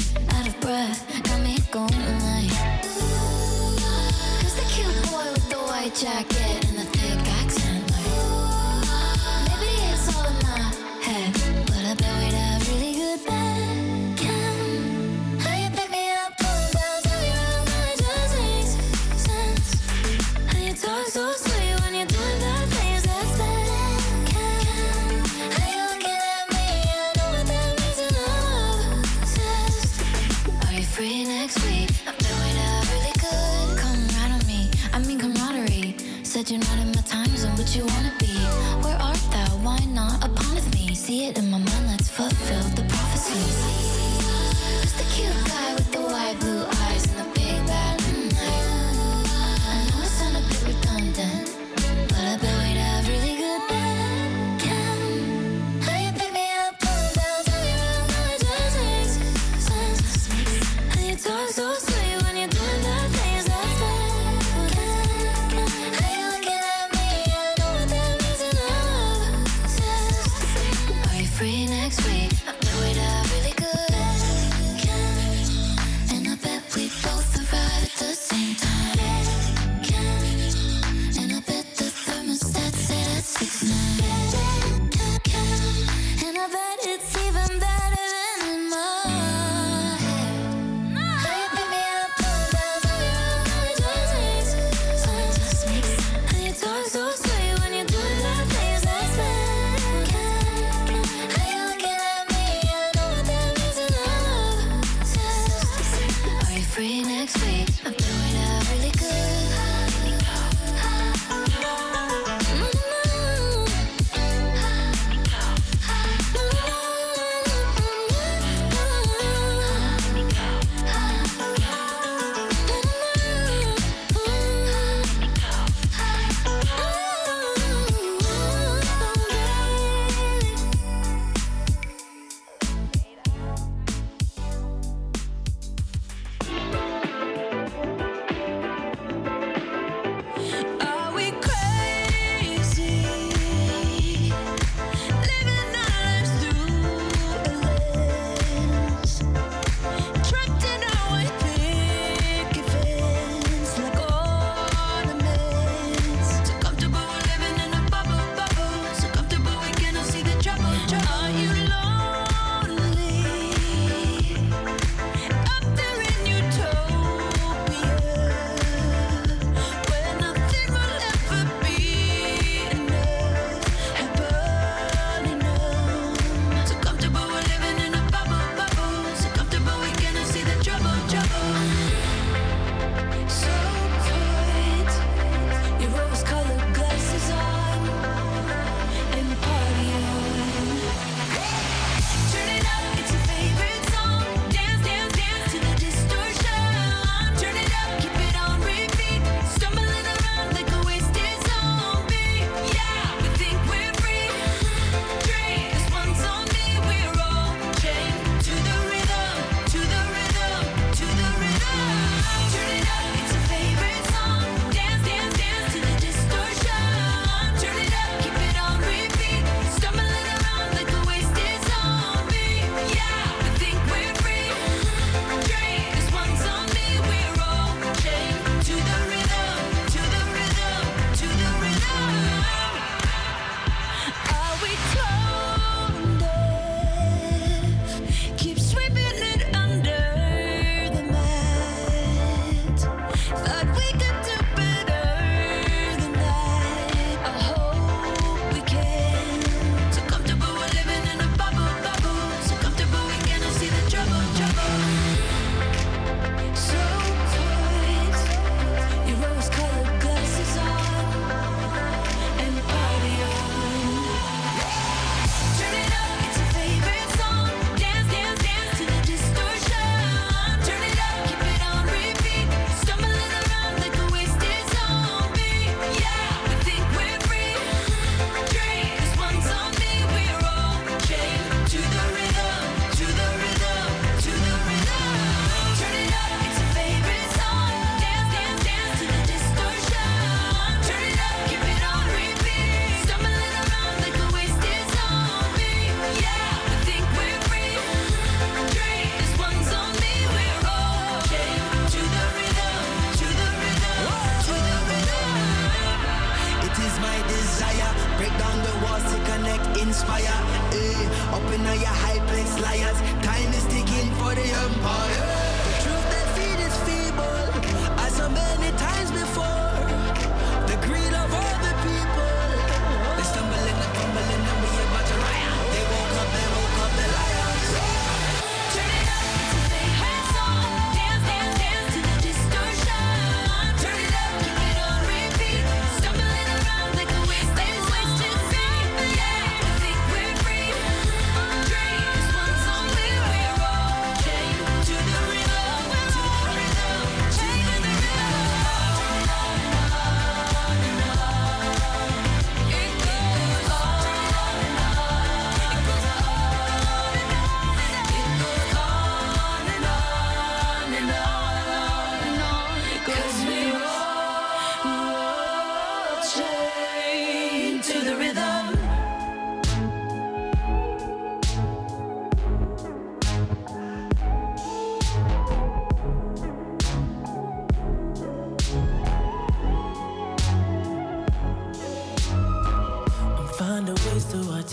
out of breath, got me going like. Who's the cute boy with the white jacket and the thick accent? Like, maybe it's all in my head, but I bet we'd have really good Beckham. How you pick me up, pull me down, turn me around, that just makes sense. How you talk so sweet when you're doing bad things, that's Beckham. How you looking at me, I know what that means, and I'm obsessed. Are you free next week? I bet we'd have really good. Come right on me, I mean camaraderie. Said you're not in my time zone, but you wanna be. Where art thou? Why not upon with me? See it in my mind, let's fulfill the prophecies. Who's the cute guy with the white blue eyes and the big bad night? I know it sound a bit redundant, but I bet we'd have really good Beckham. How you pick me up, pull me down, turn me around, that just makes sense. How you talk so sweet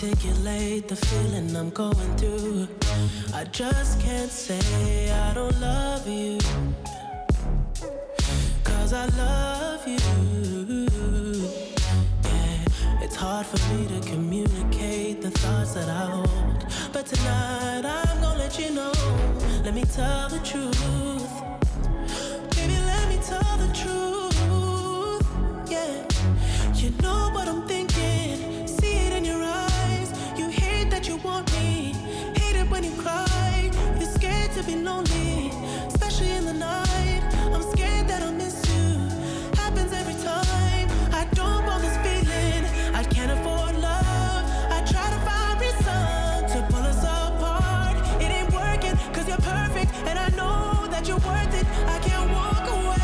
articulate the feeling I'm going through. I just can't say I don't love you, 'cause I love you. Yeah, it's hard for me to communicate the thoughts that I hold, but tonight I'm gonna let you know. Let me tell the truth. Baby, let me tell the truth. Yeah, you know what I'm thinking. See it in your eyes. You hate that you want me. Hate it when you cry. You're scared to be lonely, especially in the night. I'm scared that I'll miss you. Happens every time. I don't want this feeling. I can't afford love. I try to find reason to pull us apart. It ain't working 'cause you're perfect, and I know that you're worth it. I can't walk away.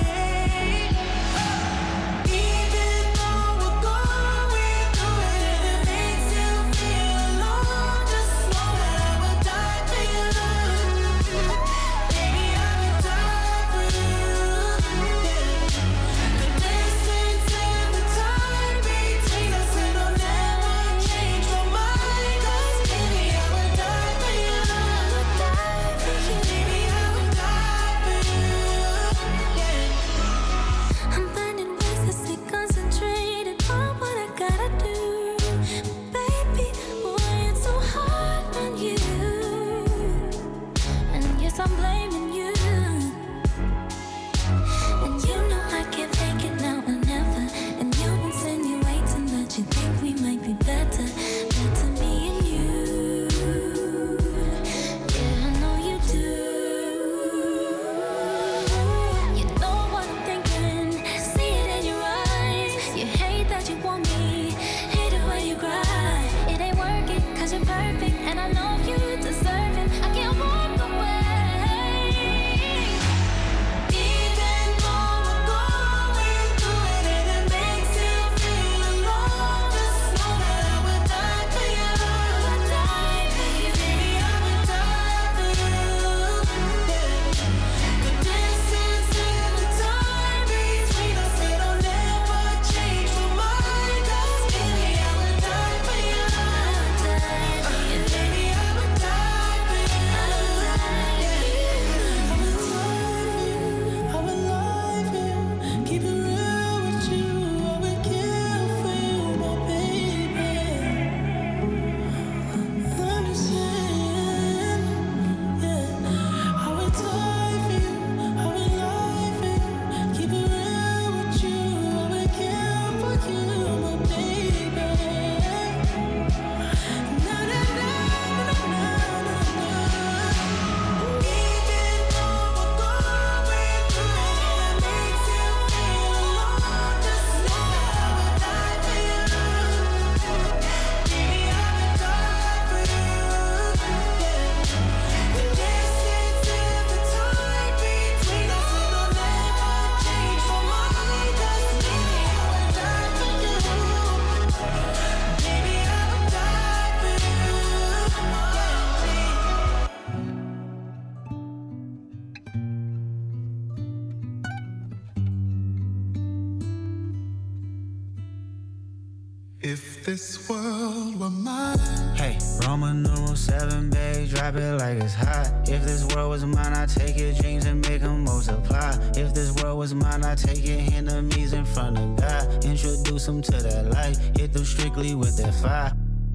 This world were mine. Hey, Roman numeral 7, babe, drop it like it's hot. If this world was mine, I'd take your dreams and make them multiply. If this world was mine, I'd take your enemies in front of God. Introduce them to that light, hit them strictly with that fire.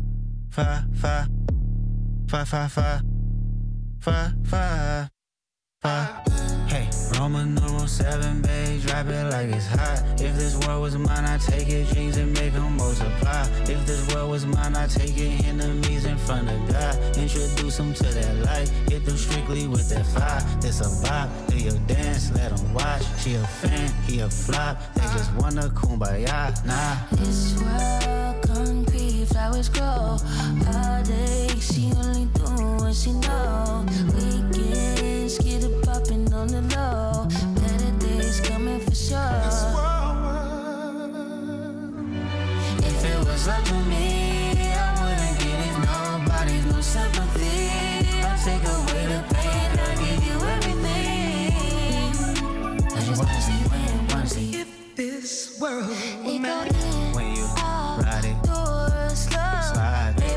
Fire, fire, fire, fire, fire, fire, fire, fire. Hey, Roman numeral 7, babe, drop it like it's hot. If this world was mine, I'd take your dreams and make them multiply. If this world was mine, I'd take your enemies in front of God. Introduce them to that light, hit them strictly with that fire. This a vibe, do your dance, let them watch. She a fan, he a flop, they just wanna kumbaya, nah. This world concrete, flowers grow all day. She only do what she know. Weekends, get it poppin' on the low. Better days coming for sure. If it was up to me, I wouldn't give these nobodies no sympathy. I'll take away the pain, I'll give you everything. I just wanna see when, wanna see if this world it go when you ride it, slow. slide it.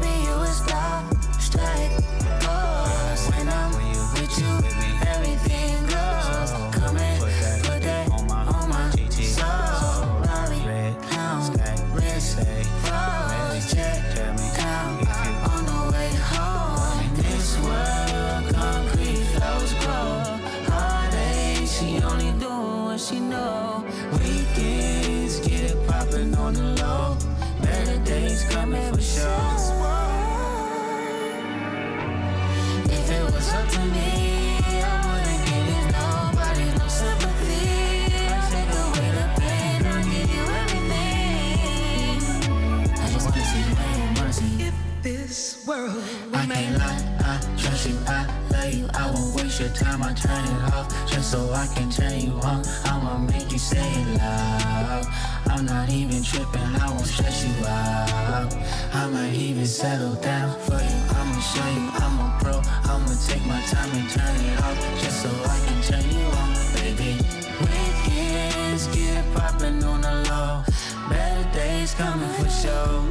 time I turn it off, just so I can turn you on. I'ma make you say it loud. I'm not even tripping, I won't stress you out. I might even settle down for you. I'ma show you I'm a pro. I'ma take my time and turn it off, just so I can turn you on, baby. Weekends get poppin' on the low. Better days coming for sure.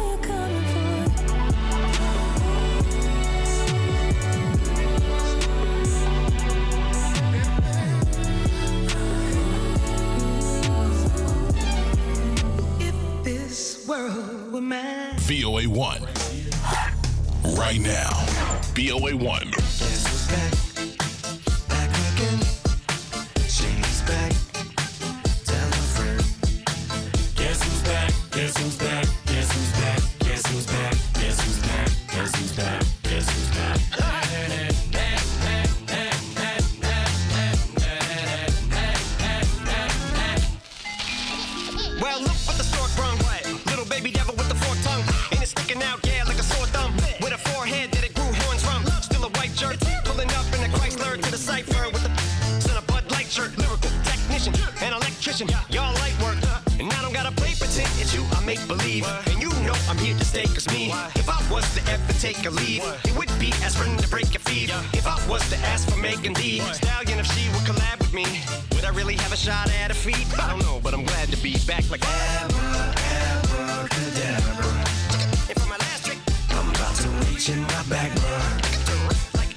VOA 1. Right now. VOA 1. Guess who's back? Back again. She's back. Tell a friend. Guess who's back? Guess who's back? Guess who's back? Guess who's back? Guess who's back? Guess who's back? Guess who's back? Well, look what the stork brung. Little baby devil with the forked tongue. Ain't it sticking out, yeah, like a sore thumb. With a forehead that it grew horns from. Still a white shirt, pulling up in a Chrysler to the cipher with the in a Bud Light shirt. Lyrical technician, an electrician, y'all light work. And I don't gotta play pretend, it's you I make believe. And you know I'm here to stay, cause me, if I was to ever take a leave, it would be aspirin to break your feet. If I was to ask for Megan Thee Stallion, if she would collab with me, would I really have a shot at her feet? I don't know, but I'm glad to be back like Abracadabra. And for my last trick, I'm about to reach in my back, bruh. like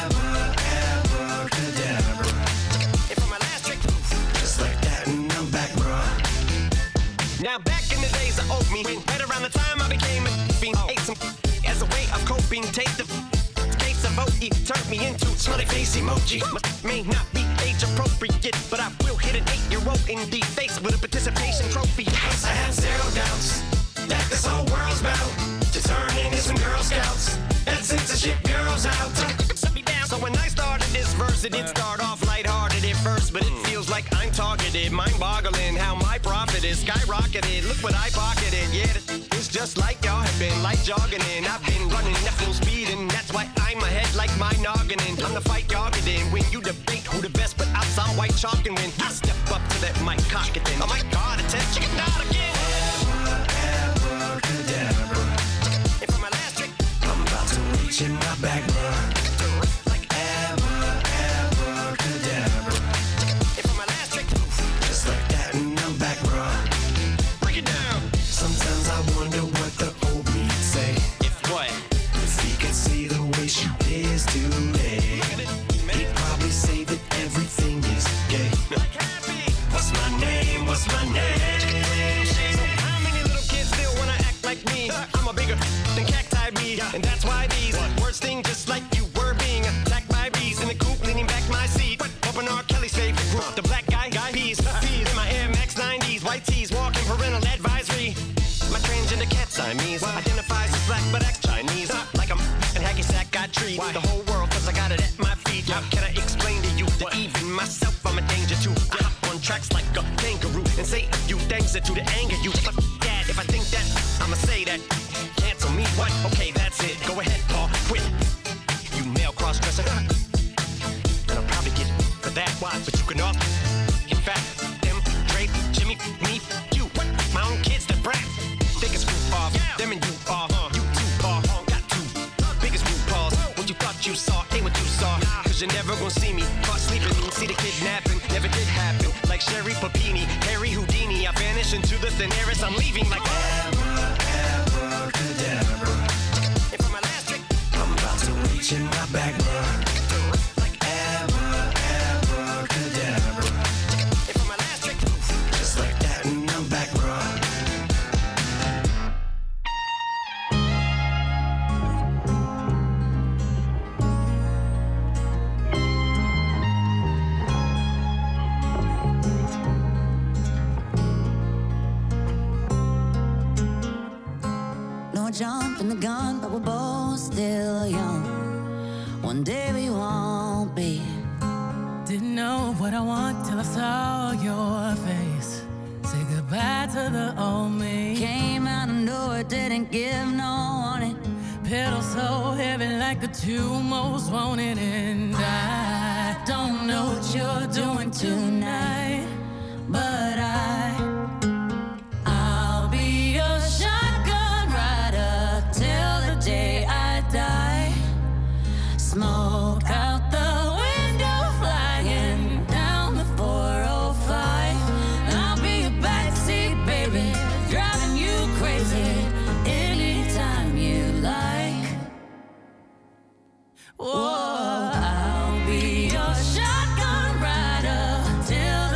Abracadabra. and for my last trick, Just like that, and I'm back, bruh. now back in the days of oat me, right around the time I became a fiend, ate some as a way of coping, taste the taste of oat, turned me into smiley face emoji. May not be age appropriate, but I will hit an 8-year-old in the face with a participation trophy. I have zero doubts that this whole world's bound to turn into some Girl Scouts and censorship girls out. So when I started this verse, it did start off lighthearted at first, but it feels like I'm targeted, mind-boggling how my profit is skyrocketed. Look what I pocketed, yeah, it's just like y'all have been like jogging in. I've been running at full speed, and that's why I'm ahead like my noggin. I'm the fight y'all get in when you debate who the best, but I saw white chalk and when I step up to that mic, cock it then. Oh my God, it's a chicken out again. Abracadabra. And for my last trick, I'm about to reach in my back, bruh. like Abracadabra. and for my last trick, Just like that, and I'm back, bruh. break it down. Sometimes I wonder what the old me say. If what? If he could see the way she is today, he'd probably say that everything is gay. Like happy. What's my name? What's my name? How many little kids still wanna act like me? I'm a bigger than cacti me, and that's why these words sting just like you were being attacked by bees in the coop, leaning back my seat. Open R. Kelly's favorite group, the black guy peas. In my Air Max 90s, white tees, walking parental advisory. My transgender cat Siamese identifies as black but acts Chinese. Like I'm and hacky sack got treat the whole world cause I got it at my feet. How can I explain to you that even myself I'm a danger to? I hop on tracks like a kangaroo and say a few things that to anger you. Fuck that, if I think that, I'ma say that. Cancel me, what? Okay, that's it. Go ahead, Paul, quit. You male cross-dresser. And I'll probably get for that, but you can all. In fact, them, Drake, Jimmy, me, you. My own kids that brat. Think it's group off. Them and you off. You too, Paul. Got two. Biggest group calls. What you thought you saw ain't what you saw. Cause you're never gonna see me caught sleeping. See the kidnapping. Never did happen. Like Sherry Papini, Harry Houdini. I vanish into the thin air as I'm leaving like Abracadabra. And for my last trick, I'm about to reach in my back, bruh. like Abracadabra. and for my last trick, Just like that, and I'm back, bruh. No jumping the gun, but we're both still young. One day we won't be. Didn't know what I want till I saw your face. Say goodbye to the old me. Came out of nowhere, didn't give no warning. Pedal so heavy like the two most wanted, and I you're doing tonight, but I'll be your shotgun rider till the day I die. Smoke out the window, flying down the 405. I'll be your backseat baby, driving you crazy anytime you like. Whoa, I'll be your shotgun rider till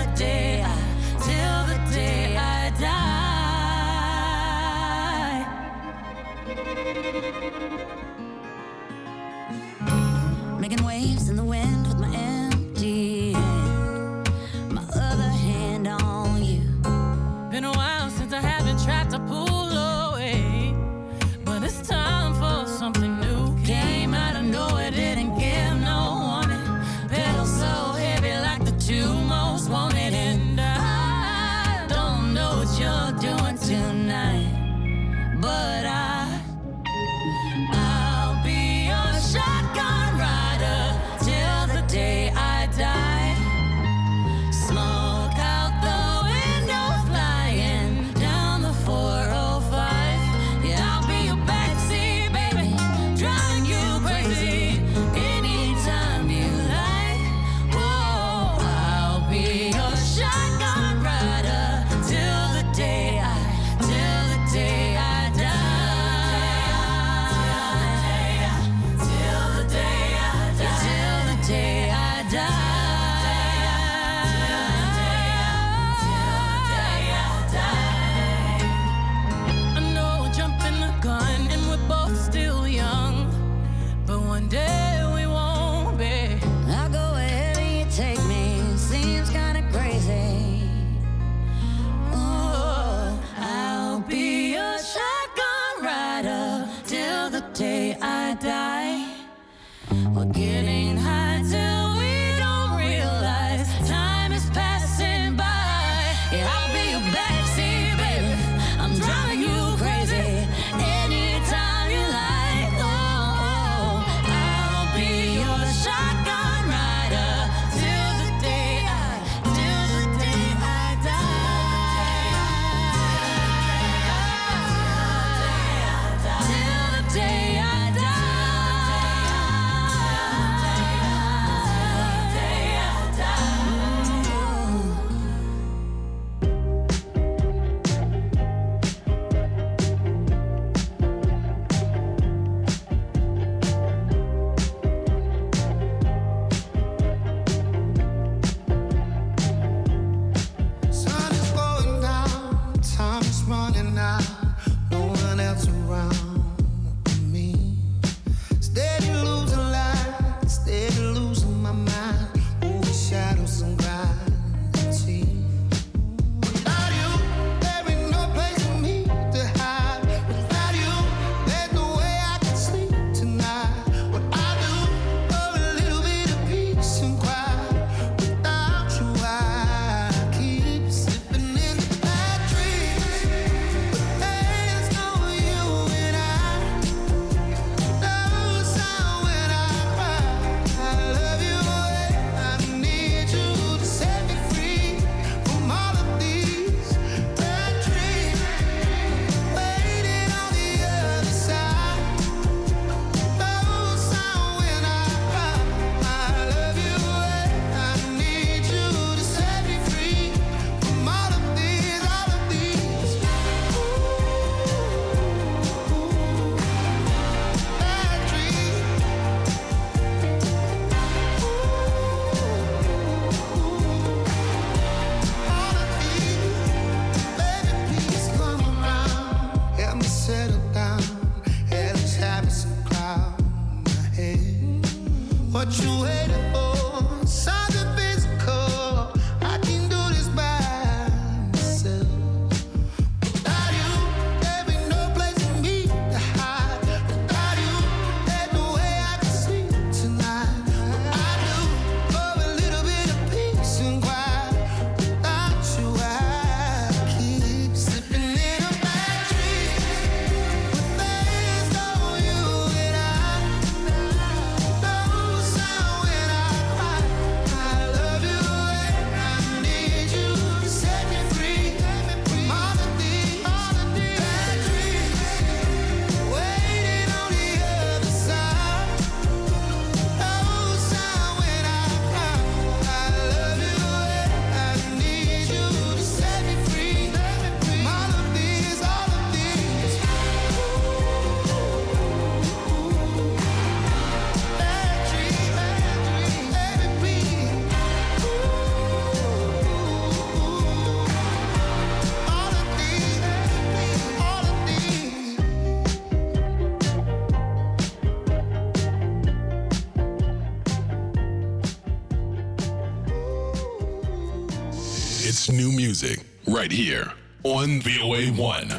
It's new music right here on VOA1.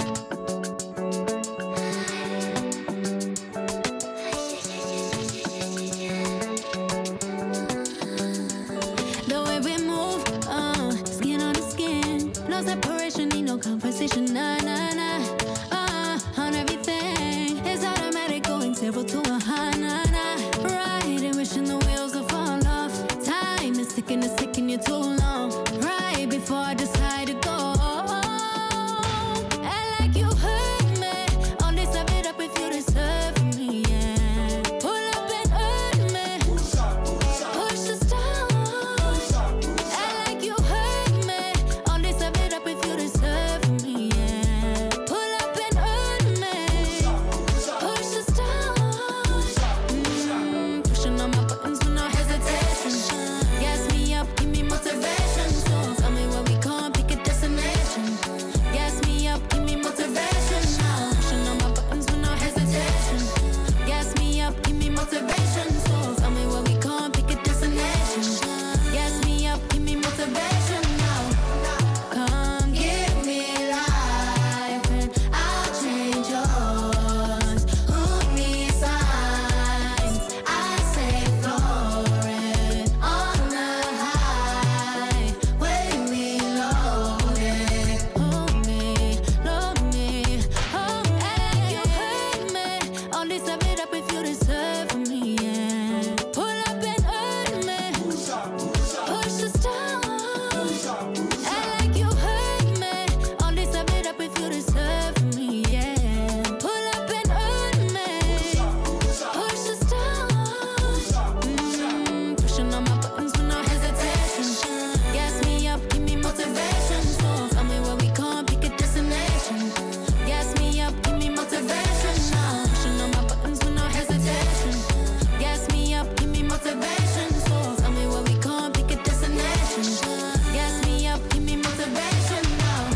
The way we move, skin on the skin. No separation, need no conversation, nah, nah, nah. On everything, it's automatic, going 0 to 100, nah, nah. Right, and wishing the wheels will fall off. Time is ticking, it's taking you too long. Right before I decide to go. And like you hurt me, only serve it up if you deserve me, yeah. Pull up and hurt me, push the stars. And like you hurt me, only serve it up if you deserve me, yeah. Pull up and hurt me, push the stars. Pushing on my buttons with no hesitation. Gas me up, give me motivation. So tell me where we going, pick a destination. Gas me up, give me motivation. Now pushing on my buttons with no hesitation. Gas me up, give me motivation. So tell me where we going, pick a destination. Gas me up, give me motivation. Now come give me life and I'll change yours. Who needs signs? I say florid on the high. When we loaded, hold me, load me, hold me. And you hurt me, only serve it up if you deserve me, yeah. Pull up and hurt me, push the stars. And like you hurt me, only serve it up if you deserve me, yeah. Pull up and hurt me, push the stars. Pushing on my buttons with no hesitation. Gas me up, give me motivation. So tell me where we going, pick a destination. Gas me up, give me motivation. Now pushing on my buttons with no hesitation. Gas me up, give me motivation. So tell me where we going, pick a destination. Gas me up, give me motivation. Now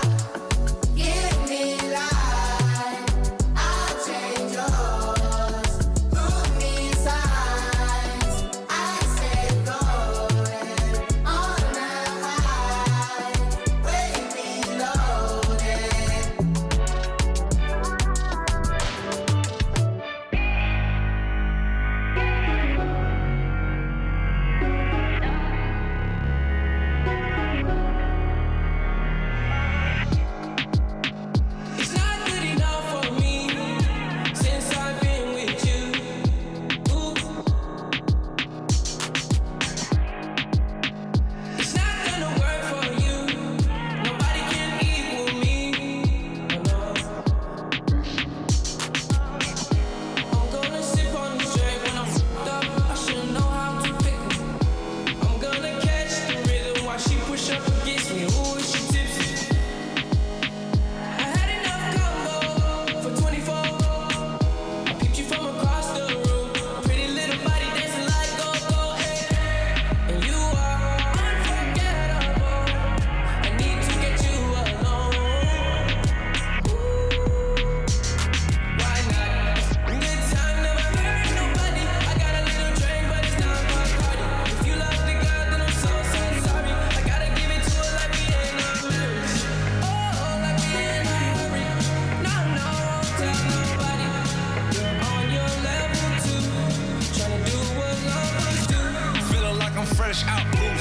give me life, I'll change yours. Who needs signs? I say florid on the high. When we loaded. It's not good enough for me since I've been with you. Ooh. It's not gonna work for you. Nobody can equal me. Oh, no. I'm gonna sip on this drink when I'm fucked up. I should know how to pick her. I'm gonna catch the rhythm while she push up against me. Ooh, is she tipsy? I had enough combo for 24. I peeped you from across the room. Pretty little body dancing like go-go, hey. And you are unforgettable. I need to get you alone. Why not? Good time, never hurt nobody. I got a little drink, but it's not my party. If you love the girl, then I'm so sorry. I gotta give it to her like we ain't not married. Oh, like we in a hurry. No, won't tell nobody. You're on your level too, tryna do what lovers do. Feeling like I'm fresh out blue